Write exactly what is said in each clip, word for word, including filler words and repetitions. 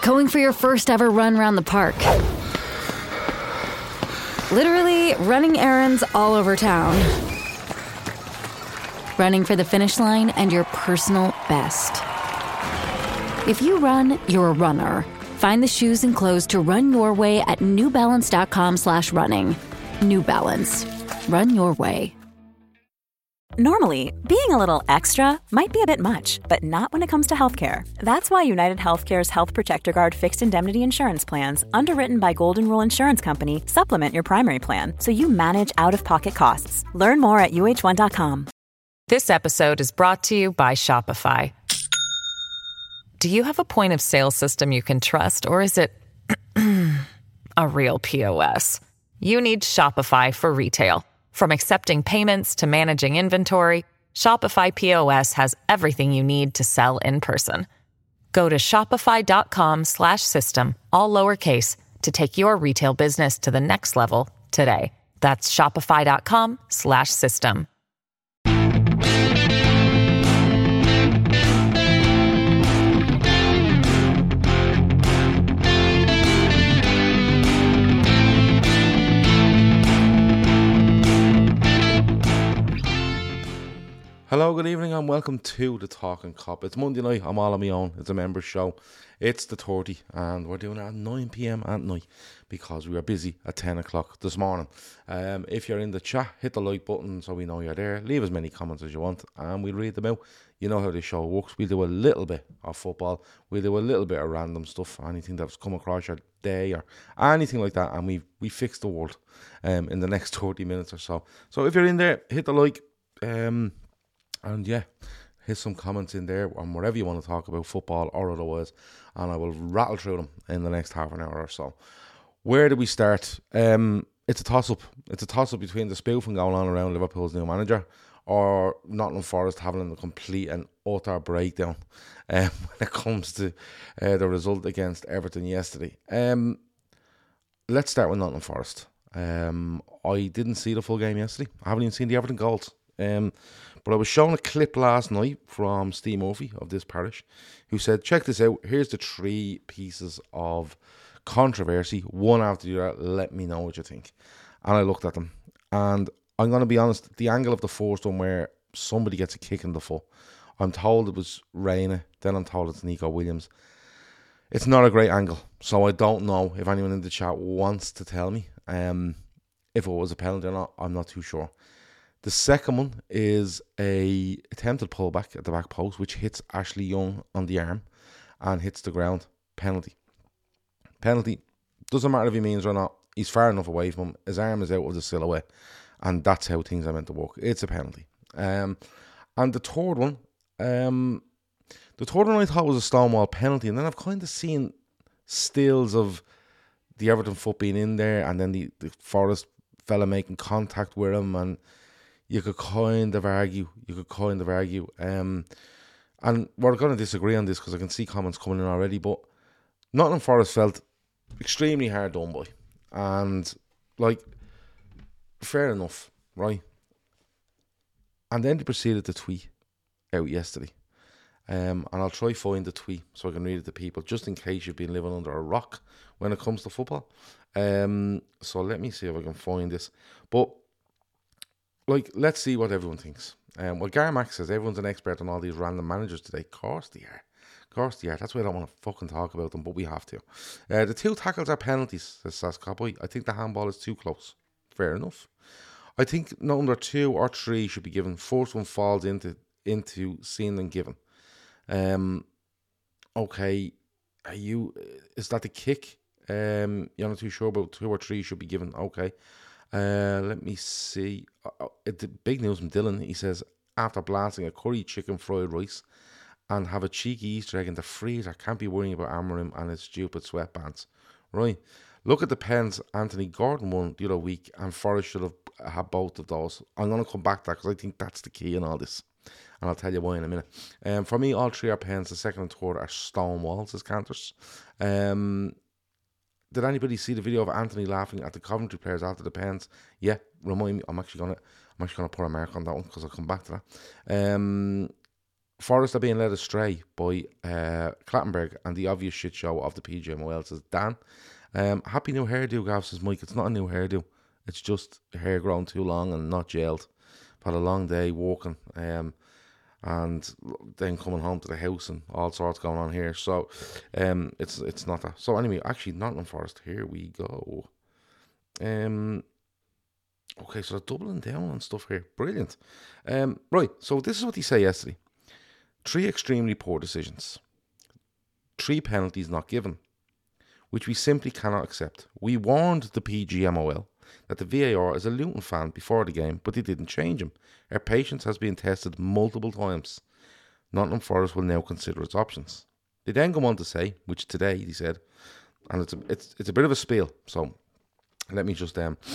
Going for your first ever run around the park. Literally running errands all over town. Running for the finish line and your personal best. If you run, you're a runner. Find the shoes and clothes to run your way at newbalance.com slash running. New Balance. Run your way. Normally, being a little extra might be a bit much, but not when it comes to healthcare. That's why United Healthcare's Health Protector Guard fixed indemnity insurance plans, underwritten by Golden Rule Insurance Company, supplement your primary plan so you manage out-of-pocket costs. Learn more at U H one dot com. This episode is brought to you by Shopify. Do you have a point of sale system you can trust, or is it a real P O S? You need Shopify for retail. From accepting payments to managing inventory, Shopify P O S has everything you need to sell in person. Go to shopify.com slash system, all lowercase, to take your retail business to the next level today. That's shopify.com slash system. Hello, good evening and welcome to The Talking Cop. It's Monday night, I'm all on my own, it's a members show. It's the thirty and we're doing it at nine p.m. at night because we were busy at ten o'clock this morning. Um, if you're in the chat, hit the like button so we know you're there. Leave as many comments as you want and we'll read them out. You know how this show works. We'll do a little bit of football, we'll do a little bit of random stuff, anything that's come across your day or anything like that, and we we fix the world um, in the next thirty minutes or so. So if you're in there, hit the like. Um... And yeah, hit some comments in there on whatever you want to talk about, football or otherwise, and I will rattle through them in the next half an hour or so. Where do we start? Um, it's a toss-up. It's a toss-up between the spoofing going on around Liverpool's new manager or Nottingham Forest having a complete and utter breakdown um, when it comes to uh, the result against Everton yesterday. Um, let's start with Nottingham Forest. Um, I didn't see the full game yesterday. I haven't even seen the Everton goals. Um, but I was shown a clip last night from Steve Murphy of This Parish, who said, check this out, here's the three pieces of controversy, one after the other, let me know what you think. And I looked at them, and I'm going to be honest, the angle of the first one where somebody gets a kick in the foot, I'm told it was Reina, then I'm told it's Nico Williams. It's not a great angle, so I don't know if anyone in the chat wants to tell me um, if it was a penalty or not. I'm not too sure. The second one is a attempted pullback at the back post, which hits Ashley Young on the arm and hits the ground. Penalty. Penalty. Doesn't matter if he means or not. He's far enough away from him. His arm is out of the silhouette. And that's how things are meant to work. It's a penalty. Um, and the third one, um, the third one I thought was a Stonewall penalty. And then I've kind of seen stills of the Everton foot being in there and then the, the Forest fella making contact with him, and you could kind of argue, you could kind of argue, um, and we're going to disagree on this because I can see comments coming in already, but Nottingham Forest felt extremely hard done by, and, like, fair enough, right? And then they proceeded to tweet out yesterday, um, and I'll try find the tweet so I can read it to people, just in case you've been living under a rock when it comes to football. Um, so let me see if I can find this, but like, let's see what everyone thinks. Um, well, Gar Max says everyone's an expert on all these random managers today. Of course they are. Of course they are. That's why I don't want to fucking talk about them, but we have to. Uh, the two tackles are penalties, says Sass Cowboy. I think the handball is too close. Fair enough. I think number two or three should be given. First one falls into into seen and given. Um, okay, are you? Is that the kick? Um, you're not too sure about two or three should be given. Okay. Uh, let me see. Uh, the big news from Dylan. He says, after blasting a curry chicken fried rice and have a cheeky Easter egg in the freezer, can't be worrying about Amorim and his stupid sweatpants. Right. Look at the pens Anthony Gordon won the other week, and Forrest should have had both of those. I'm going to come back to that because I think that's the key in all this. And I'll tell you why in a minute. Um, for me, all three are pens. The second and third are stone walls as Canters. Um... Did anybody see the video of Anthony laughing at the Coventry players after the pens? Yeah, remind me. I'm actually gonna, I'm actually gonna put a mark on that one because I'll come back to that. Um, Forest are being led astray by uh, Clattenburg and the obvious shit show of the P G M O L, says Dan. Um, happy new hairdo, Gav, says Mike. It's not a new hairdo. It's just hair grown too long and not gelled. I've had a long day walking um, and then coming home to the house and all sorts going on here. So um, it's it's not that. So anyway, actually, Nottingham Forest, here we go. Um, okay, so they're doubling down on stuff here. Brilliant. Um, right, so this is what they say yesterday. Three extremely poor decisions. Three penalties not given, which we simply cannot accept. We warned the P G M O L that the V A R is a Luton fan before the game, but they didn't change him. Our patience has been tested multiple times. Nottingham Forest will now consider its options. They then go on to say, which today he said, and it's a, it's it's a bit of a spiel, so let me just um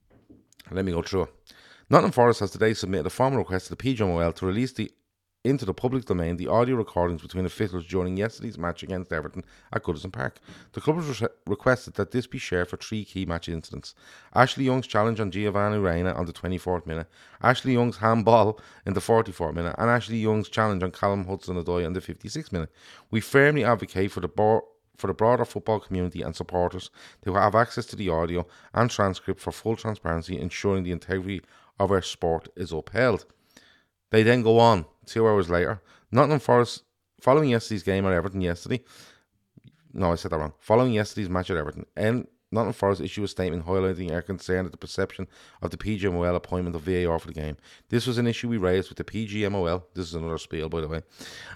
let me go through it. Nottingham Forest has today submitted a formal request to the P G M O L to release the into the public domain the audio recordings between officials during yesterday's match against Everton at Goodison Park. The club has re- requested that this be shared for three key match incidents. Ashley Young's challenge on Giovanni Reina on the twenty-fourth minute, Ashley Young's handball in the forty-fourth minute, and Ashley Young's challenge on Callum Hudson-Odoi on the fifty-sixth minute. We firmly advocate for the board for the broader football community and supporters to have access to the audio and transcript for full transparency, ensuring the integrity of our sport is upheld. They then go on, two hours later, Nottingham Forest, following yesterday's game at Everton yesterday, no, I said that wrong, following yesterday's match at Everton, and Nottingham Forest issued a statement highlighting our concern at the perception of the P G M O L appointment of V A R for the game. This was an issue we raised with the P G M O L, this is another spiel by the way,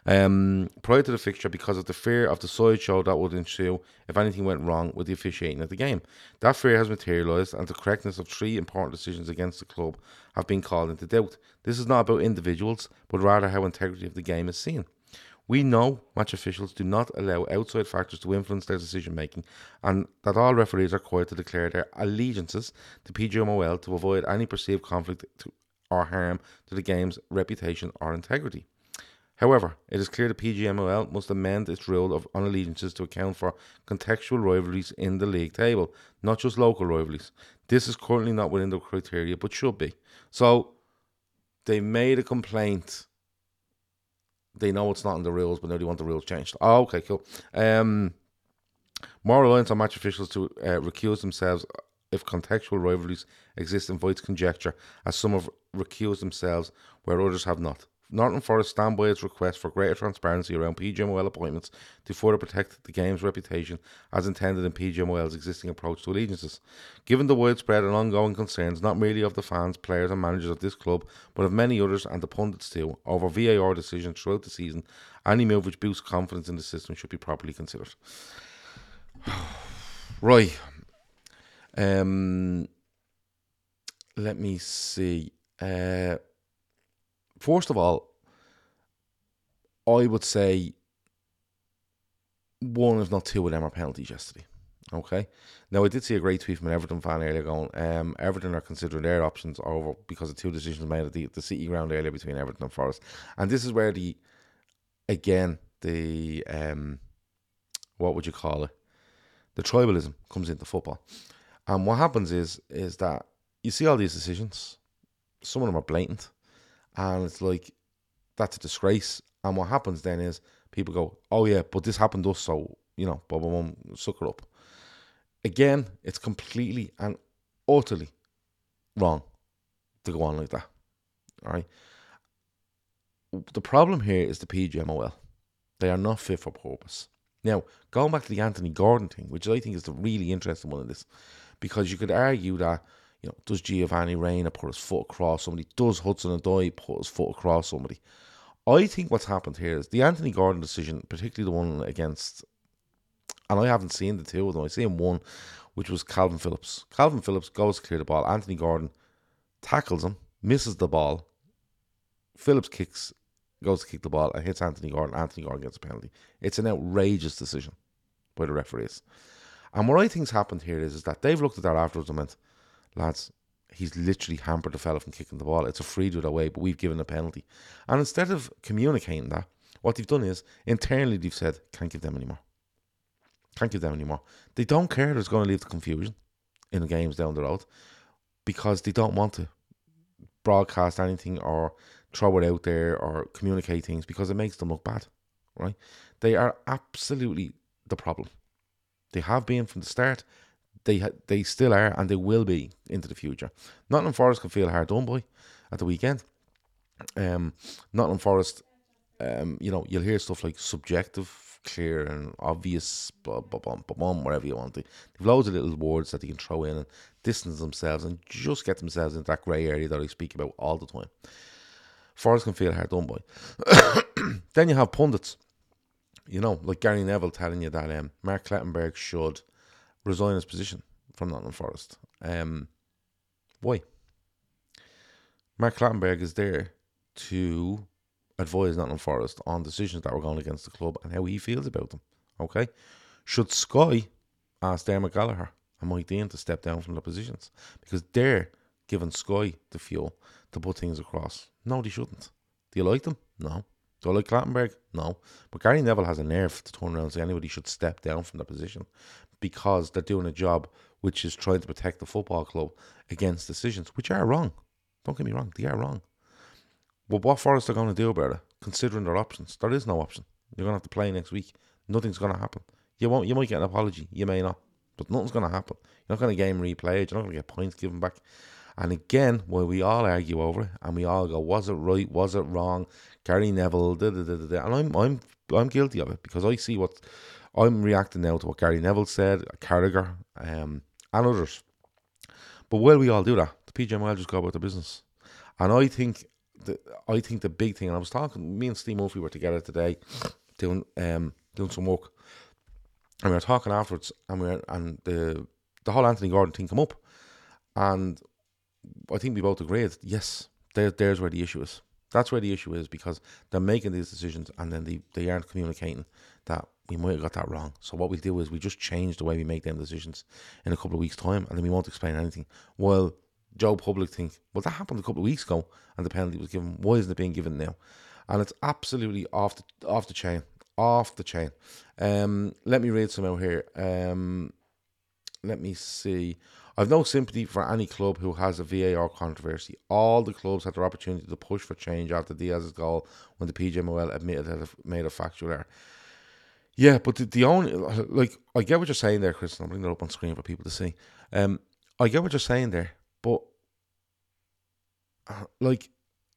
um, prior to the fixture because of the fear of the sideshow that would ensue if anything went wrong with the officiating of the game. That fear has materialised and the correctness of three important decisions against the club have been called into doubt. This is not about individuals, but rather how integrity of the game is seen. We know match officials do not allow outside factors to influence their decision making, and that all referees are required to declare their allegiances to P G M O L to avoid any perceived conflict to, or harm to the game's reputation or integrity. However, it is clear the P G M O L must amend its rule of on allegiances to account for contextual rivalries in the league table, not just local rivalries. This is currently not within the criteria, but should be. So, they made a complaint. They know it's not in the rules, but now they want the rules changed. Oh, okay, cool. Um, more reliance on match officials to uh, recuse themselves if contextual rivalries exist invites conjecture, as some have recused themselves where others have not. Nottingham Forest stand by its request for greater transparency around P G M O L appointments to further protect the game's reputation as intended in P G M O L's existing approach to allegiances. Given the widespread and ongoing concerns, not merely of the fans, players and managers of this club, but of many others and the pundits too, over V A R decisions throughout the season, any move which boosts confidence in the system should be properly considered. Right. Um, let me see. Uh... First of all, I would say one, if not two of them, are penalties yesterday. Okay? Now, I did see a great tweet from an Everton fan earlier going, um, Everton are considering their options over because of two decisions made at the, the City ground earlier between Everton and Forest. And this is where the, again, the, um, what would you call it? The tribalism comes into football. And what happens is, is that you see all these decisions, some of them are blatant. And it's like, that's a disgrace. And what happens then is people go, oh yeah, but this happened to us, so, you know, blah, blah, blah, suck it up. Again, it's completely and utterly wrong to go on like that. All right. The problem here is the P G M O L. They are not fit for purpose. Now, going back to the Anthony Gordon thing, which I think is the really interesting one of this, because you could argue that, you know, does Giovanni Reina put his foot across somebody? Does Hudson-Odoi put his foot across somebody? I think what's happened here is the Anthony Gordon decision, particularly the one against, and I haven't seen the two of them, I've seen one, which was Calvin Phillips. Calvin Phillips goes to clear the ball. Anthony Gordon tackles him, misses the ball. Phillips kicks, goes to kick the ball and hits Anthony Gordon. Anthony Gordon gets a penalty. It's an outrageous decision by the referees. And what I think's happened here is, is that they've looked at that afterwards and went, lads, he's literally hampered the fella from kicking the ball. It's a free do away, but we've given a penalty. And instead of communicating that, what they've done is, internally they've said, can't give them anymore. Can't give them anymore. They don't care there's going to lead to confusion in the games down the road because they don't want to broadcast anything or throw it out there or communicate things because it makes them look bad, right? They are absolutely the problem. They have been from the start. They ha- they still are, and they will be into the future. Nottingham Forest can feel hard done by at the weekend. Um, Nottingham Forest, um, you know, you'll hear stuff like subjective, clear, and obvious, blah, blah, blah, blah, blah, whatever you want. They've loads of little words that they can throw in and distance themselves and just get themselves into that grey area that I speak about all the time. Forest can feel hard done by. Then you have pundits, you know, like Gary Neville telling you that um, Mark Clattenburg should resign his position from Nottingham Forest. Um, why? Mark Clattenburg is there to advise Nottingham Forest on decisions that were going against the club and how he feels about them. Okay? Should Sky ask Dermot Gallagher and Mike Dean to step down from their positions? Because they're giving Sky the fuel to put things across. No, they shouldn't. Do you like them? No. Do I like Clattenburg? No. But Gary Neville has a nerve to turn around and say anybody should step down from their position because they're doing a job which is trying to protect the football club against decisions which are wrong. Don't get me wrong, they are wrong. But what Forest are going to do about it, considering their options? There is no option. You're going to have to play next week. Nothing's going to happen. You won't. You might get an apology. You may not. But nothing's going to happen. You're not going to game replayed. You're not going to get points given back. And again, while we all argue over it, and we all go, was it right? Was it wrong? Gary Neville, da, da, da, da, da. And I'm, I'm, I'm guilty of it because I see what, I'm reacting now to what Gary Neville said, Carragher, um, and others. But while we all do that, the P G M O L just go about their business. And I think the, I think the big thing, and I was talking, me and Steve Murphy were together today doing um doing some work, and we were talking afterwards, and we were, and the the whole Anthony Gordon thing come up, and I think we both agreed, yes, there, there's where the issue is. That's where the issue is, because they're making these decisions and then they, they aren't communicating that we might have got that wrong. So what we do is we just change the way we make them decisions in a couple of weeks' time, and then we won't explain anything. While Joe Public think, well, that happened a couple of weeks ago and the penalty was given. Why isn't it being given now? And it's absolutely off the off the chain, off the chain. Um, let me read some out here. Um, let me see. I've no sympathy for any club who has a V A R controversy. All the clubs had their opportunity to push for change after Diaz's goal when the P G M O L admitted that it made a factual error. Yeah, but the, the only, like, I get what you're saying there, Chris. I'm bringing it up on screen for people to see. Um, I get what you're saying there, but, uh, like,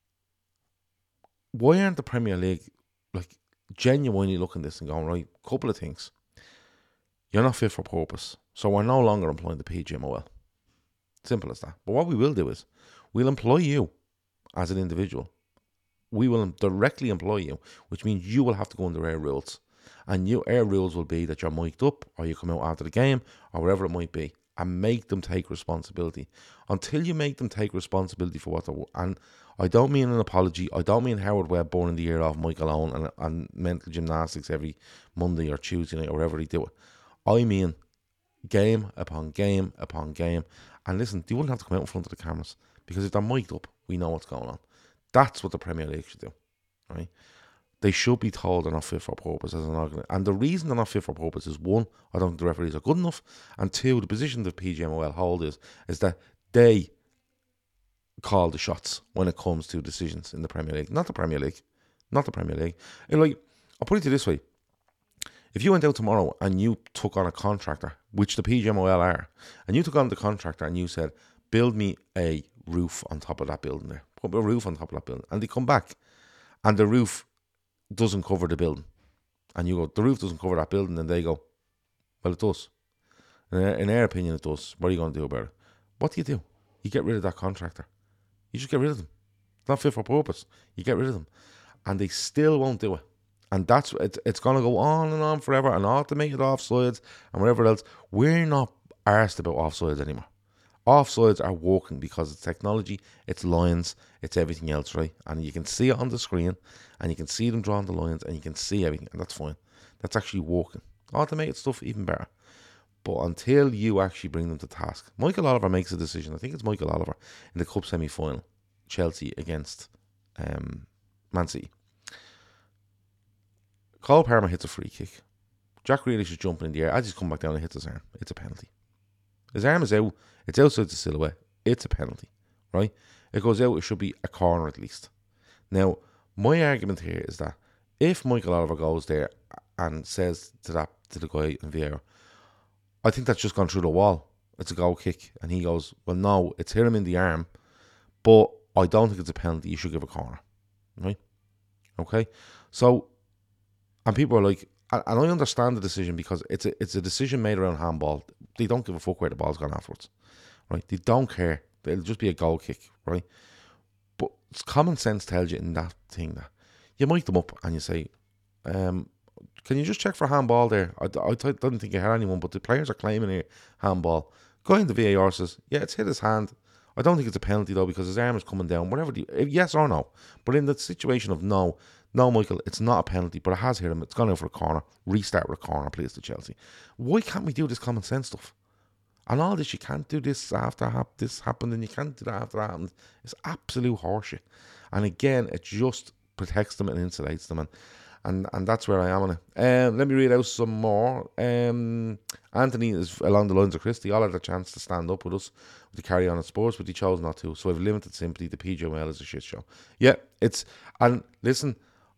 why aren't the Premier League, like, genuinely looking at this and going, right, couple of things. You're not fit for purpose, so we're no longer employing the P G M O L. Simple as that. But what we will do is, we'll employ you as an individual. We will directly employ you, which means you will have to go under our rules. And you, our rules will be that you're mic'd up, or you come out after the game, or whatever it might be, and make them take responsibility. Until you make them take responsibility for what they're... And I don't mean an apology. I don't mean Howard Webb burning the ear off Michael Owen and, and mental gymnastics every Monday or Tuesday night or wherever they do it. I mean game upon game upon game. And listen, they wouldn't have to come out in front of the cameras, because if they're mic'd up, we know what's going on. That's what the Premier League should do, right? They should be told they're not fit for purpose as an organisation. And the reason they're not fit for purpose is, one, I don't think the referees are good enough, and two, the position the P G M O L hold is, is that they call the shots when it comes to decisions in the Premier League. Not the Premier League. Not the Premier League. And like, I'll put it to you this way. If you went out tomorrow and you took on a contractor, which the P G M O L are, and you took on the contractor and you said, build me a roof on top of that building there. Put a roof on top of that building. And they come back and the roof doesn't cover the building. And you go, the roof doesn't cover that building. And they go, well, it does. In their, in their opinion, it does. What are you going to do about it? What do you do? You get rid of that contractor. You just get rid of them. It's not fit for purpose. You get rid of them. And they still won't do it. And that's it's, it's going to go on and on forever, and automated offsides and whatever else. We're not arsed about offsides anymore. Offsides are working because it's technology, it's lines, it's everything else, right? And you can see it on the screen, and you can see them drawing the lines, and you can see everything, and that's fine. That's actually working. Automated stuff, even better. But until you actually bring them to task, Michael Oliver makes a decision. I think it's Michael Oliver in the Cup semi-final, Chelsea against um, Man City. Cole Palmer hits a free kick. Jack Grealish is jumping in the air. As he's come back down and hits his arm, it's a penalty. His arm is out. It's outside the silhouette. It's a penalty, right? It goes out. It should be a corner at least. Now, my argument here is that if Michael Oliver goes there and says to that to the guy in V A R, I think that's just gone through the wall. It's a goal kick. And he goes, well, no, it's hit him in the arm, but I don't think it's a penalty. You should give a corner. Right? Okay? So, and people are like, and I understand the decision because it's a, it's a decision made around handball. They don't give a fuck where the ball's gone afterwards. Right? They don't care. It'll just be a goal kick. Right? But common sense tells you in that thing that you mic them up and you say, um, can you just check for handball there? I, I, I didn't think you had anyone, but the players are claiming here handball. Guy in the V A R says, yeah, it's hit his hand. I don't think it's a penalty though because his arm is coming down. Whatever, the, yes or no. But in the situation of no, no, Michael, it's not a penalty, but it has hit him. It's gone out for a corner. Restart with a corner, please, to Chelsea. Why can't we do this common sense stuff? And all this, you can't do this after hap- this happened and you can't do that after that happened. It's absolute horseshit. And again, it just protects them and insulates them. And And and that's where I am on it. Um, let me read out some more. Um, Anthony is along the lines of Chris. They all had a chance to stand up with us to carry on at sports, but he chose not to. So I've limited sympathy. The P G M O L is a shit show. Yeah, it's and listen,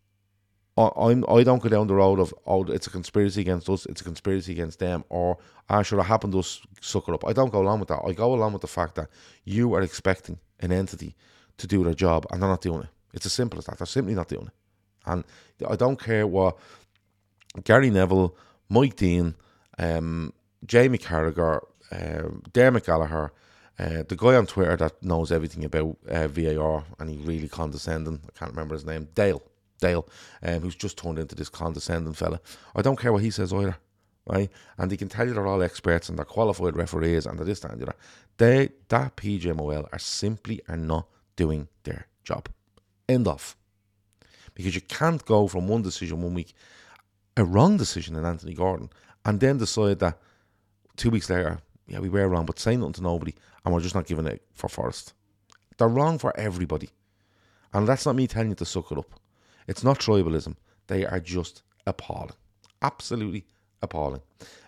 I I'm I don't go down the road of oh it's a conspiracy against us, it's a conspiracy against them, or ah should have happened to us, suck it up. I don't go along with that. I go along with the fact that you are expecting an entity to do their job and they're not doing it. It's as simple as that. They're simply not doing it. And I don't care what Gary Neville, Mike Dean, um, Jamie Carragher, uh, Dermot Gallagher, uh, the guy on Twitter that knows everything about uh, V A R and he's really condescending, I can't remember his name, Dale, Dale, um, who's just turned into this condescending fella. I don't care what he says either, right? And they can tell you they're all experts and they're qualified referees and they're this, that and the other. They, that P G M O L are simply are not doing their job. End of. Because you can't go from one decision one week, a wrong decision in Anthony Gordon, and then decide that two weeks later, yeah, we were wrong, but say nothing to nobody, and we're just not giving it for Forest. They're wrong for everybody. And that's not me telling you to suck it up. It's not tribalism. They are just appalling. Absolutely appalling.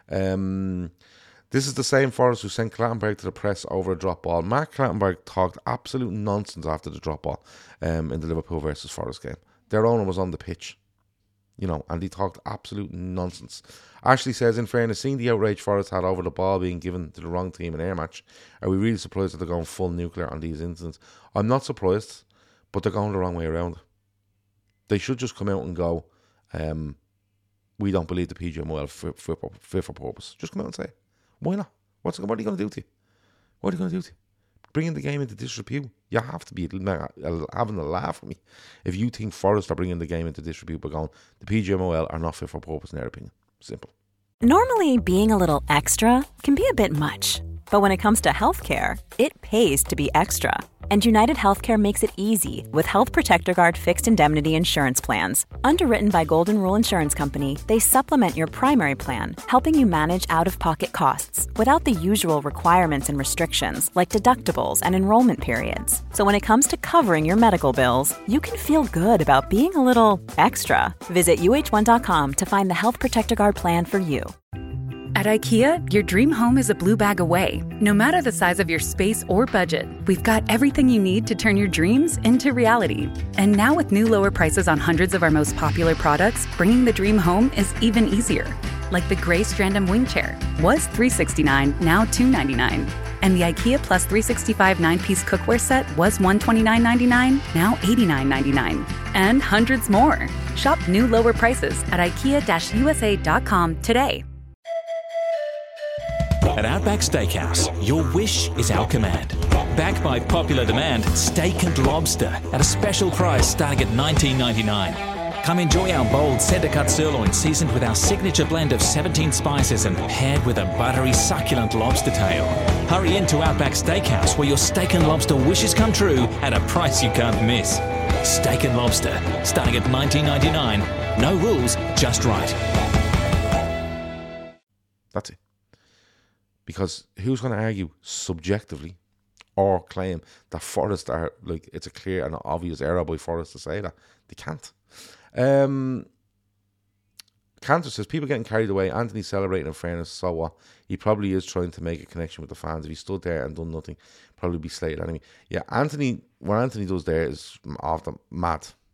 Um, this is the same Forest who sent Clattenburg to the press over a drop ball. Mark Clattenburg talked absolute nonsense after the drop ball um, in the Liverpool versus Forest game. Their owner was on the pitch, you know, and he talked absolute nonsense. Ashley says, in fairness, seeing the outrage Forest had over the ball being given to the wrong team in air match, are we really surprised that they're going full nuclear on these incidents? I'm not surprised, but they're going the wrong way around. They should just come out and go, um, we don't believe the P G M O L fit for, for, for purpose. Just come out and say it. Why not? What's, what are you going to do to you? What are you going to do to you? Bringing the game into disrepute. You have to be having a laugh at me if you think Forest are bringing the game into disrepute by going, the P G M O L are not fit for purpose in their opinion. Simple. Normally, being a little extra can be a bit much. But when it comes to healthcare, it pays to be extra. And United Healthcare makes it easy with Health Protector Guard fixed indemnity insurance plans. Underwritten by Golden Rule Insurance Company, they supplement your primary plan, helping you manage out-of-pocket costs without the usual requirements and restrictions like deductibles and enrollment periods. So when it comes to covering your medical bills, you can feel good about being a little extra. Visit U H one dot com to find the Health Protector Guard plan for you. At IKEA, your dream home is a blue bag away. No matter the size of your space or budget, we've got everything you need to turn your dreams into reality. And now with new lower prices on hundreds of our most popular products, bringing the dream home is even easier. Like the gray Strandom wing chair, was three hundred sixty-nine dollars, now two hundred ninety-nine dollars. And the IKEA Plus three sixty-five nine-piece cookware set was one hundred twenty-nine dollars and ninety-nine cents, now eighty-nine dollars and ninety-nine cents. And hundreds more. Shop new lower prices at ikea U S A dot com today. At Outback Steakhouse, your wish is our command. Backed by popular demand, steak and lobster at a special price starting at nineteen ninety-nine. Come enjoy our bold centre-cut sirloin seasoned with our signature blend of seventeen spices and paired with a buttery, succulent lobster tail. Hurry into Outback Steakhouse where your steak and lobster wishes come true at a price you can't miss. Steak and lobster starting at nineteen ninety-nine. No rules, just right. That's it. Because who's going to argue subjectively or claim that Forest are, like, it's a clear and obvious error by Forest to say that? They can't. Um, Cantor says, people getting carried away. Anthony celebrating in fairness, so what? He probably is trying to make a connection with the fans. If he stood there and done nothing, probably be slated enemy. Yeah, Anthony, what Anthony does there is off the mad.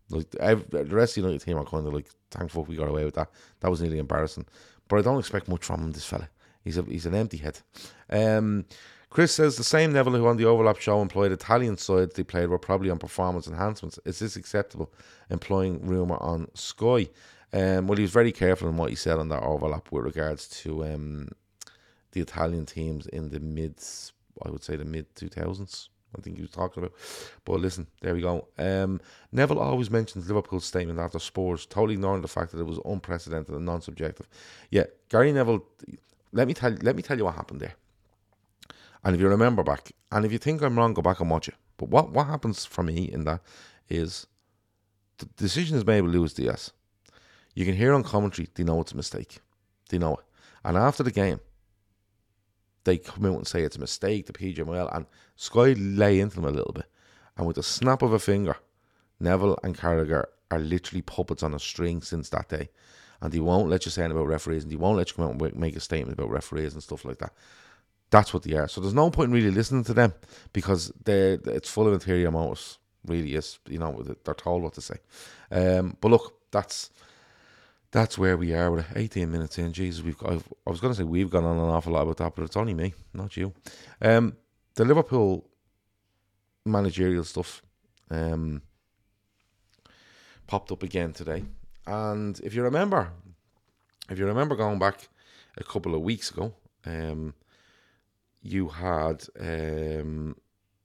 Like every, the rest of the United team are kind of like, thankful we got away with that. That was nearly embarrassing. But I don't expect much from him, this fella. He's a he's an empty head. Um, Chris says the same Neville who on the Overlap show employed Italian sides they played were probably on performance enhancements. Is this acceptable? Employing rumour on Sky. Um, well, he was very careful in what he said on that Overlap with regards to um, the Italian teams in the mid, I would say the mid two thousands. I think he was talking about. But listen, there we go. Um, Neville always mentions Liverpool's statement after Spurs, totally ignoring the fact that it was unprecedented and non-subjective. Yeah, Gary Neville, let me tell you, let me tell you what happened there. And if you remember back, and if you think I'm wrong, go back and watch it. But what, what happens for me in that is the decision is made with Luis Diaz. You can hear on commentary, they know it's a mistake. They know it. And after the game, they come out and say it's a mistake, the P J M L, and Sky lay into them a little bit. And with the snap of a finger, Neville and Carragher are literally puppets on a string since that day. And they won't let you say anything about referees, and they won't let you come out and make a statement about referees and stuff like that. That's what they are. So there's no point in really listening to them, because they're, it's full of interior motives. Really is. You know, they're told what to say. Um, but look, that's... That's where we are with it. eighteen minutes in. Jesus, we've got, I've, I was going to say we've gone on an awful lot about that, but it's only me, not you. Um, the Liverpool managerial stuff um, popped up again today. And if you remember, if you remember going back a couple of weeks ago, um, you had um,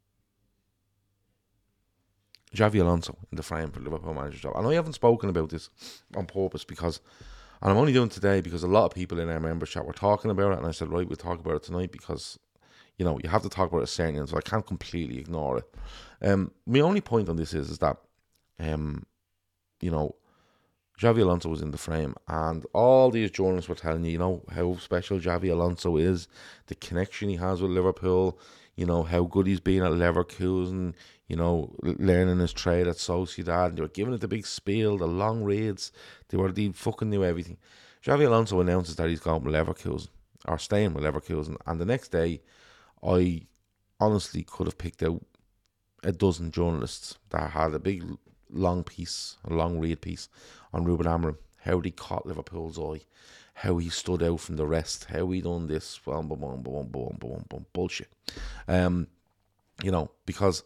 Xavi Alonso in the frame for Liverpool manager job. And I haven't spoken about this on purpose because, and I'm only doing it today because a lot of people in our members chat were talking about it, and I said, right, we'll talk about it tonight because, you know, you have to talk about it certain, so I can't completely ignore it. Um, my only point on this is, is that, um, you know, Xavi Alonso was in the frame, and all these journalists were telling you, you know, how special Xavi Alonso is, the connection he has with Liverpool, you know, how good he's been at Leverkusen, you know, learning his trade at Sociedad, and they were giving it the big spiel, the long reads, they were, they fucking knew everything. Xavi Alonso announces that he's going with Leverkusen, or staying with Leverkusen, and the next day, I honestly could have picked out a dozen journalists that had a big, long piece, a long read piece on Ruben Amorim, how he caught Liverpool's eye, how he stood out from the rest, how he done this, boom, boom, boom, boom, boom, boom, boom, bullshit. Um, you know, because,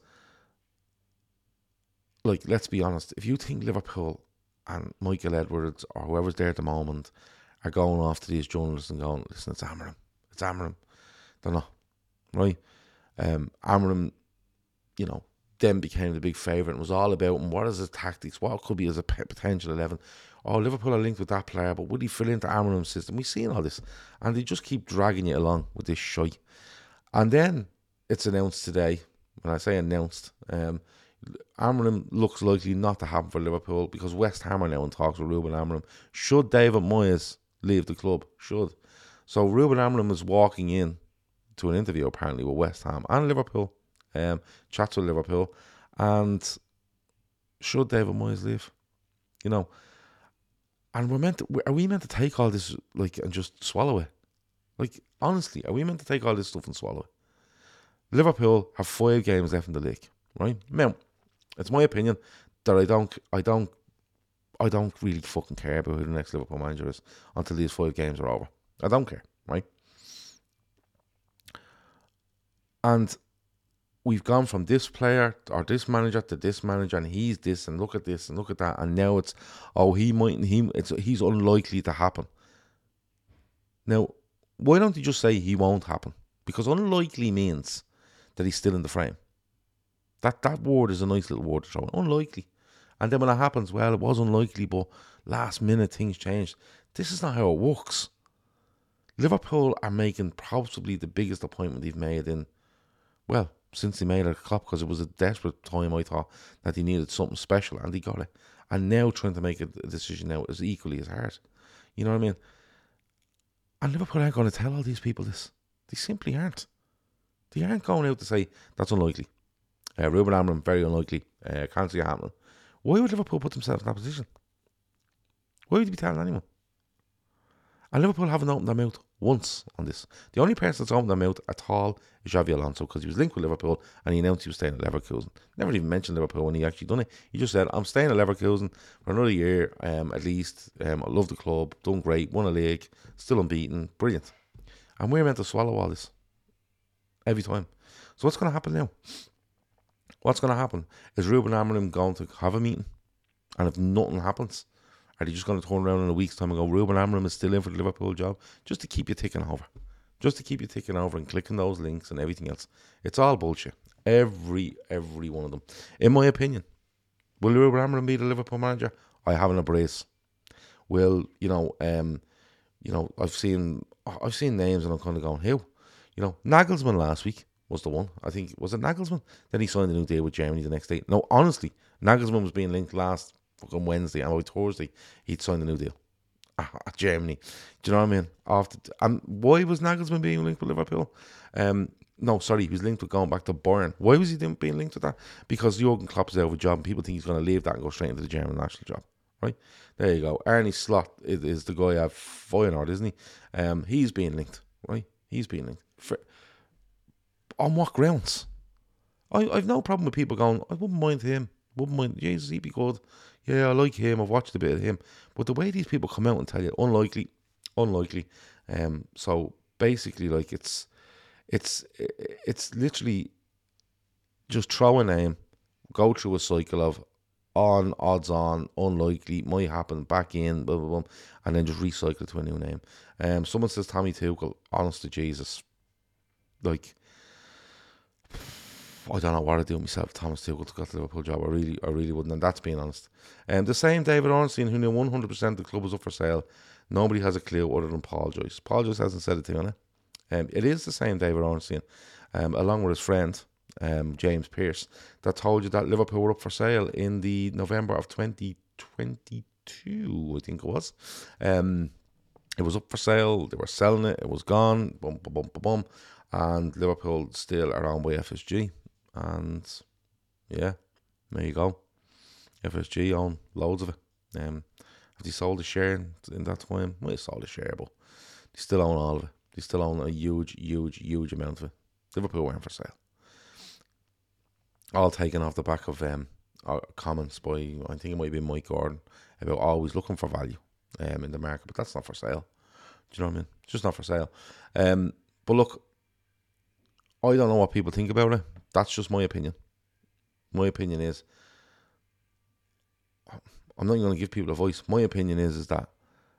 like, let's be honest, if you think Liverpool and Michael Edwards or whoever's there at the moment are going off to these journalists and going, listen, it's Amorim, it's Amorim, they're not, right? Um, Amorim, you know, then became the big favourite and was all about him. What is his tactics? What could be as a potential eleven? Oh, Liverpool are linked with that player, but would he fill into Amorim's system? We've seen all this. And they just keep dragging you along with this shite. And then it's announced today, when I say announced, um, Amorim looks likely not to happen for Liverpool because West Ham are now in talks with Ruben Amorim. Should David Moyes leave the club? Should. So Ruben Amorim is walking in to an interview apparently with West Ham and Liverpool. Um, chats with Liverpool, and should David Moyes leave? You know, and we're meant to, are we meant to take all this like and just swallow it? Like, honestly, are we meant to take all this stuff and swallow it? Liverpool have five games left in the league, right? Now, it's my opinion that I don't, I don't, I don't really fucking care about who the next Liverpool manager is until these five games are over. I don't care, right? And we've gone from this player or this manager to this manager, and he's this, and look at this, and look at that, and now it's, oh, he might, he, it's, he's unlikely to happen. Now, why don't you just say he won't happen? Because unlikely means that he's still in the frame. That that word is a nice little word to throw in. Unlikely. And then when it happens, well, it was unlikely, but last minute things changed. This is not how it works. Liverpool are making possibly the biggest appointment they've made in, well, since they made it a Klopp, because it was a desperate time, I thought, that they needed something special, and they got it. And now trying to make a decision now is equally as hard. You know what I mean? And Liverpool aren't going to tell all these people this. They simply aren't. They aren't going out to say, that's unlikely. Uh, Ruben Amorim, very unlikely. Uh, can't see it happening. Why would Liverpool put themselves in that position? Why would they be telling anyone? And Liverpool haven't opened their mouth once on this. The only person that's opened their mouth at all is Xavi Alonso, because he was linked with Liverpool and he announced he was staying at Leverkusen. Never even mentioned Liverpool when he actually done it. He just said, I'm staying at Leverkusen for another year, um, at least. Um, I love the club, done great, won a league, still unbeaten, brilliant. And we're meant to swallow all this every time. So what's going to happen now? What's going to happen is Ruben Amorim going to have a meeting, and if nothing happens, are they just going to turn around in a week's time and go, Ruben Amorim is still in for the Liverpool job, just to keep you ticking over, just to keep you ticking over and clicking those links and everything else? It's all bullshit. Every, every one of them. In my opinion, will Ruben Amorim be the Liverpool manager? I haven't a brace. Will, you know, um, you know, I've seen, I've seen names and I'm kind of going, who? You know, Nagelsmann last week was the one. I think, was it Nagelsmann? Then he signed a new deal with Germany the next day. No, honestly, Nagelsmann was being linked last fucking Wednesday, and by Thursday he'd signed a new deal at Germany. Do you know what I mean? After, and why was Nagelsmann being linked with Liverpool? Um, no, sorry, he was linked with going back to Bayern. Why was he being linked with that? Because Jurgen Klopp's out of a job, and people think he's going to leave that and go straight into the German national job. Right? There you go. Arne Slot is, is the guy at Feyenoord, isn't he? Um, he's being linked. Right? He's being linked. For, on what grounds? I I've no problem with people going, I wouldn't mind him. Wouldn't mind. Jesus, he'd be good. Yeah, I like him. I've watched a bit of him. But the way these people come out and tell you, unlikely, unlikely. Um, so basically, like it's, it's, it's literally just throw a name, go through a cycle of on, odds on, unlikely, might happen, back in, blah blah blah, and then just recycle it to a new name. Um, someone says Tommy Tuchel. Honest to Jesus, like, I don't know what I'd do myself if Thomas Tuchel got the Liverpool job. I really, I really wouldn't, and that's being honest. Um, the same David Ornstein, who knew one hundred percent the club was up for sale. Nobody has a clue other than Paul Joyce. Paul Joyce hasn't said a thing on it. Um, it is the same David Ornstein, um, along with his friend, um, James Pearce, that told you that Liverpool were up for sale in the November of twenty twenty-two, I think it was. Um, it was up for sale. They were selling it. It was gone. Bum, bum, bum, bum, bum. And Liverpool still are owned by F S G. And yeah, there you go. F S G own loads of it. Um, have they sold a share in, in that time? Well, they sold a share, but they still own all of it. They still own a huge, huge, huge amount of it. Liverpool weren't for sale. All taken off the back of um, comments by, I think it might be Mike Gordon, about always looking for value um, in the market, but that's not for sale. Do you know what I mean? It's just not for sale. Um, but look, I don't know what people think about it. That's just my opinion. My opinion is, I'm not going to give people a voice. My opinion is is that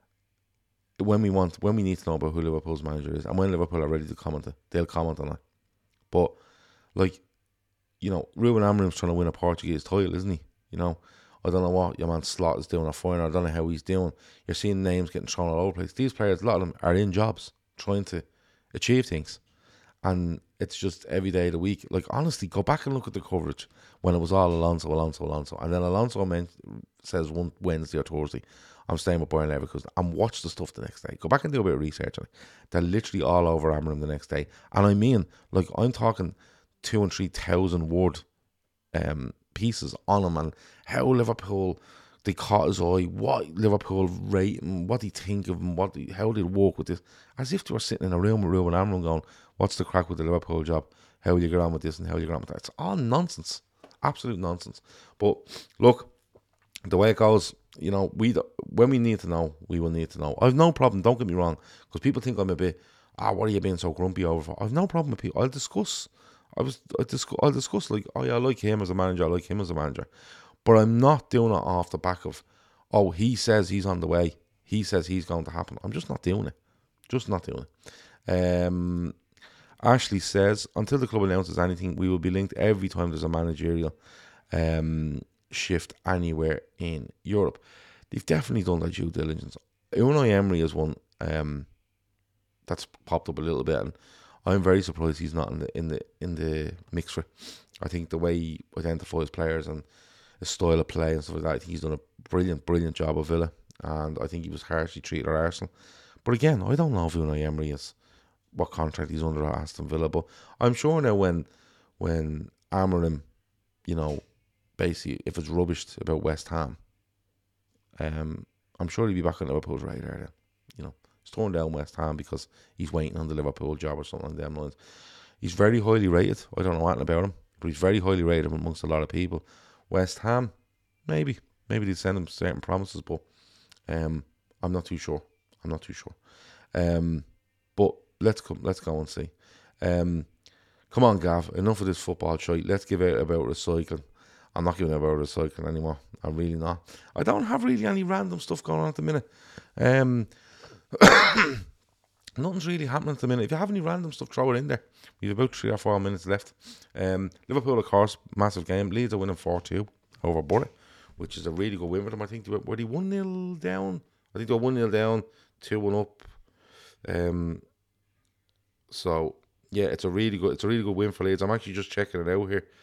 when we want, when we need to know about who Liverpool's manager is, and when Liverpool are ready to comment it, they'll comment on it. But like, you know, Ruben Amorim's trying to win a Portuguese title, isn't he? You know, I don't know what your man Slot is doing at Feyenoord. I don't know how he's doing. You're seeing names getting thrown all over the place. These players, a lot of them are in jobs trying to achieve things. And it's just every day of the week. Like, honestly, go back and look at the coverage when it was all Alonso, Alonso, Alonso. And then Alonso meant, says one Wednesday or Thursday, I'm staying with Bayern Leverkusen, and watch the stuff the next day. Go back and do a bit of research on it. They're literally all over Amorim the next day. And I mean, like, I'm talking two and three thousand word um, pieces on him and how Liverpool, they caught his eye, what Liverpool rate him, what they think of him, what they, how they work with this. As if they were sitting in a room with Ruben Amorim going, what's the crack with the Liverpool job? How will you get on with this and how will you get on with that? It's all nonsense. Absolute nonsense. But look, the way it goes, you know, we when we need to know, we will need to know. I've no problem, don't get me wrong, because people think I'm a bit, ah, what are you being so grumpy over for? I've no problem with people. I'll discuss. I was, I discuss, I'll discuss like, oh yeah, I like him as a manager, I like him as a manager. But I'm not doing it off the back of, oh, he says he's on the way. He says he's going to happen. I'm just not doing it. Just not doing it. Um, Ashley says, until the club announces anything, we will be linked every time there's a managerial um, shift anywhere in Europe. They've definitely done their due diligence. Unai Emery is one um, that's popped up a little bit, and I'm very surprised he's not in the in the in the mix for it. I think the way he identifies players and his style of play and stuff like that, I think he's done a brilliant, brilliant job of Villa, and I think he was harshly treated at Arsenal. But again, I don't know if Unai Emery is, what contract he's under at Aston Villa, but I'm sure now when when Amorim, you know, basically if it's rubbished about West Ham, um, I'm sure he'll be back on Liverpool's radar then. You know, He's turned down West Ham because he's waiting on the Liverpool job or something like them lines. He's very highly rated. I don't know anything about him, but he's very highly rated amongst a lot of people. West Ham, maybe. Maybe they send him certain promises, but um, I'm not too sure. I'm not too sure. Um, but let's come. Let's go and see. Um, come on, Gav. Enough of this football shite. Let's give out about recycling. I'm not giving out about recycling anymore. I'm really not. I don't have really any random stuff going on at the minute. Um, nothing's really happening at the minute. If you have any random stuff, throw it in there. We have about three or four minutes left. Um, Liverpool, of course, massive game. Leeds are winning four two over Borough, which is a really good win for them. I think they were, were they one nil down? I think they were one nil down, two one up. Um, so yeah, it's a really good, it's a really good win for Leeds. I'm actually just checking it out here,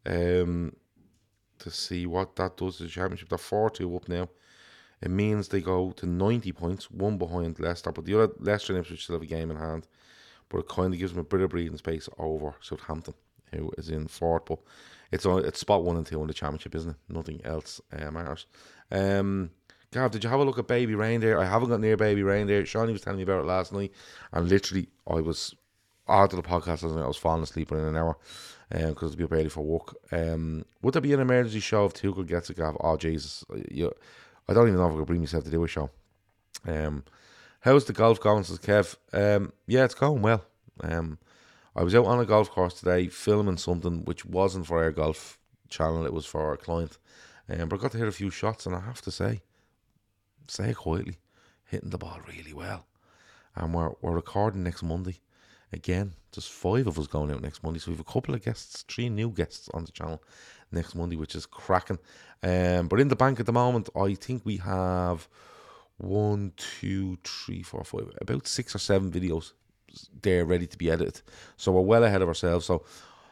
um, to see what that does to the championship. They're four two up now. It means they go to ninety points, one behind Leicester, but the other Leicester and Ipswich still have a game in hand. But it kind of gives them a bit of breathing space over Southampton, who is in fourth. But it's on, it's spot one and two in the championship, isn't it? Nothing else uh, matters. Um, Gav, did you have a look at Baby Reindeer? I haven't got near Baby Reindeer. Shawnee was telling me about it last night, and literally I was out of the podcast last night. I was falling asleep within an hour because um, it'd be up early for work. Um, would there be an emergency show if Tuchel gets it, Gav? Oh Jesus, you, I don't even know if I could bring myself to do a show. Um, how's the golf going, says Kev? Um, yeah, it's going well. Um, I was out on a golf course today filming something which wasn't for our golf channel, it was for our client. Um, but I got to hit a few shots, and I have to say, say it quietly, hitting the ball really well. And we're, we're recording next Monday. Again, just five of us going out next Monday. So we have a couple of guests, three new guests on the channel next Monday, which is cracking. Um, but in the bank at the moment, I think we have one, two, three, four, five, about six or seven videos there ready to be edited. So we're well ahead of ourselves. So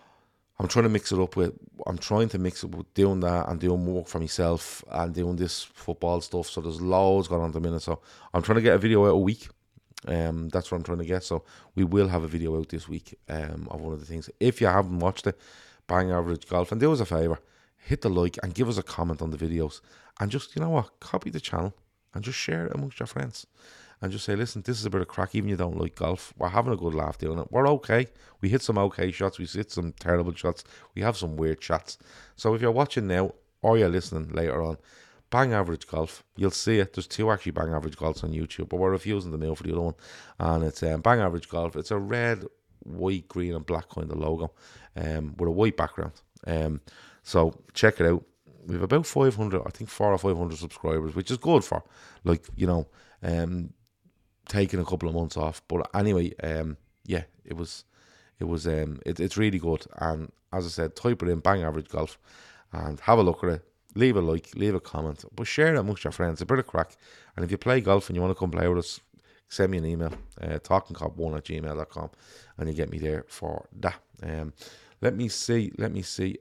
I'm trying to mix it up with, I'm trying to mix it with doing that and doing work for myself and doing this football stuff. So there's loads going on at the minute. So I'm trying to get a video out a week. Um, that's what I'm trying to get. So we will have a video out this week um, of one of the things. If you haven't watched it, Bang Average Golf, and do us a favour, hit the like and give us a comment on the videos, and just, you know what, copy the channel and just share it amongst your friends and just say, listen, this is a bit of crack. Even if you don't like golf, we're having a good laugh doing it. We're okay. We hit some okay shots, we hit some terrible shots, we have some weird shots. So if you're watching now or you're listening later on, Bang Average Golf, you'll see it. There's two actually Bang Average Golfs on YouTube, but we're refusing the mail for the other one. And it's um, Bang Average Golf. It's a red, white, green and black kind of logo um, with a white background. Um, so check it out. We have about five hundred, I think four or five hundred subscribers, which is good for, like, you know, um, taking a couple of months off. But anyway, um, yeah, it was, it was, um, it, it's really good. And as I said, type it in, Bang Average Golf, and have a look at it. Leave a like, leave a comment, but share it amongst your friends. It's a bit of crack. And if you play golf and you want to come play with us, send me an email, uh, talking cop one at gmail dot com, and you get me there for that. Um, let me see, let me see.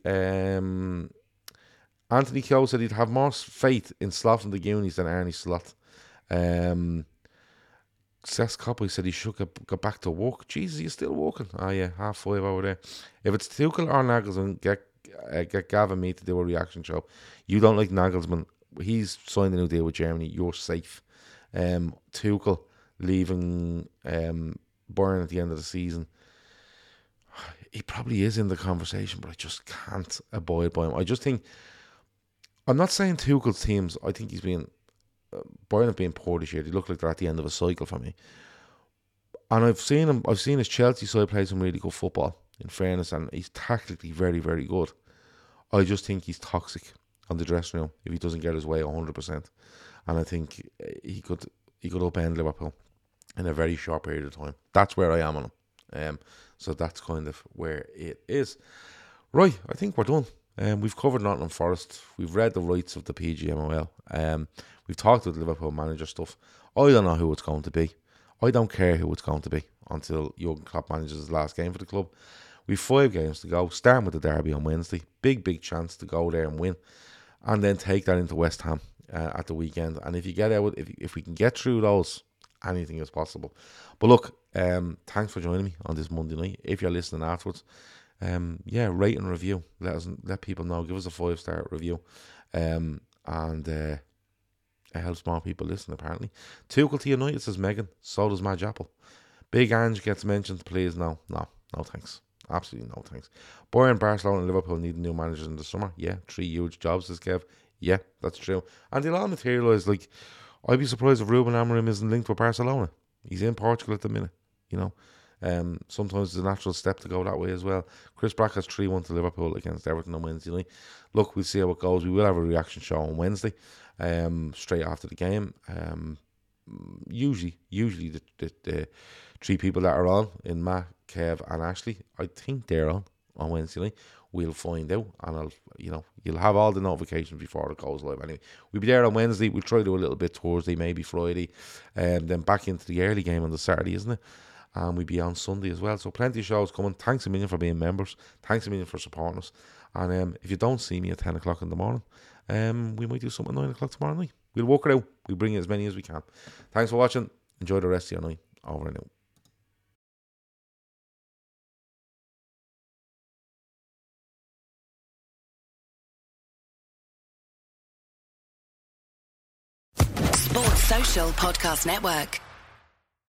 Um, Anthony Keogh said he'd have more faith in Slot and the Goonies than Arnie Slot. Um, Seth Copley said he should get, get back to work. Jesus, you're still working? Ah, yeah, half five over there. If it's Tuchel or Nagelsmann, get uh, get Gav and me to do a reaction show. You don't like Nagelsmann. He's signed a new deal with Germany. You're safe. Um, Tuchel leaving um, Bayern at the end of the season. He probably is in the conversation, but I just can't abide by him. I just think, I'm not saying Tuchel's teams, I think he's been, uh, Bayern have been poor this year. They look like they're at the end of a cycle for me. And I've seen him, I've seen his Chelsea side play some really good football, in fairness, and he's tactically very, very good. I just think he's toxic on the dressing room if he doesn't get his way one hundred percent. And I think he could he could upend Liverpool in a very short period of time. That's where I am on him. Um, so that's kind of where it is. Right, I think we're done. Um, we've covered Nottingham Forest. We've read the rights of the P G M O L. Um, we've talked about Liverpool manager stuff. I don't know who it's going to be. I don't care who it's going to be until Jurgen Klopp manages his last game for the club. We've five games to go, starting with the derby on Wednesday. Big, big chance to go there and win. And then take that into West Ham uh, at the weekend. And if you get out, if if we can get through those, anything is possible. But look, um, thanks for joining me on this Monday night. If you're listening afterwards, um, yeah, rate and review. Let us, let people know. Give us a five star review, um, and uh, It helps more people listen, apparently. Tuchel to United, says Megan. So does Madge Apple. Big Ange gets mentioned, please. No, no, no thanks. Absolutely no thanks. Bayern, Barcelona and Liverpool need new managers in the summer. Yeah, three huge jobs, says Kev. Yeah, that's true. And they'll all materialise. Like, I'd be surprised if Ruben Amorim isn't linked with Barcelona. He's in Portugal at the minute, you know. Um, sometimes it's a natural step to go that way as well. Chris Brack has three one to Liverpool against Everton on Wednesday night. Look, we'll see how it goes. We will have a reaction show on Wednesday, um, straight after the game. Um, usually, usually the, the, the three people that are on, in Matt, Kev and Ashley, I think they're on on Wednesday night. We'll find out, and I'll, you know, you'll have all the notifications before it goes live. Anyway, we'll be there on Wednesday. We'll try to do a little bit Thursday, maybe Friday, and then back into the early game on the Saturday, isn't it? And we'll be on Sunday as well. So plenty of shows coming. Thanks a million for being members. Thanks a million for supporting us. And um, if you don't see me at ten o'clock in the morning, um, we might do something at nine o'clock tomorrow night. We'll work it out. We'll bring you as many as we can. Thanks for watching. Enjoy the rest of your night. Over and out. Sports Social Podcast Network.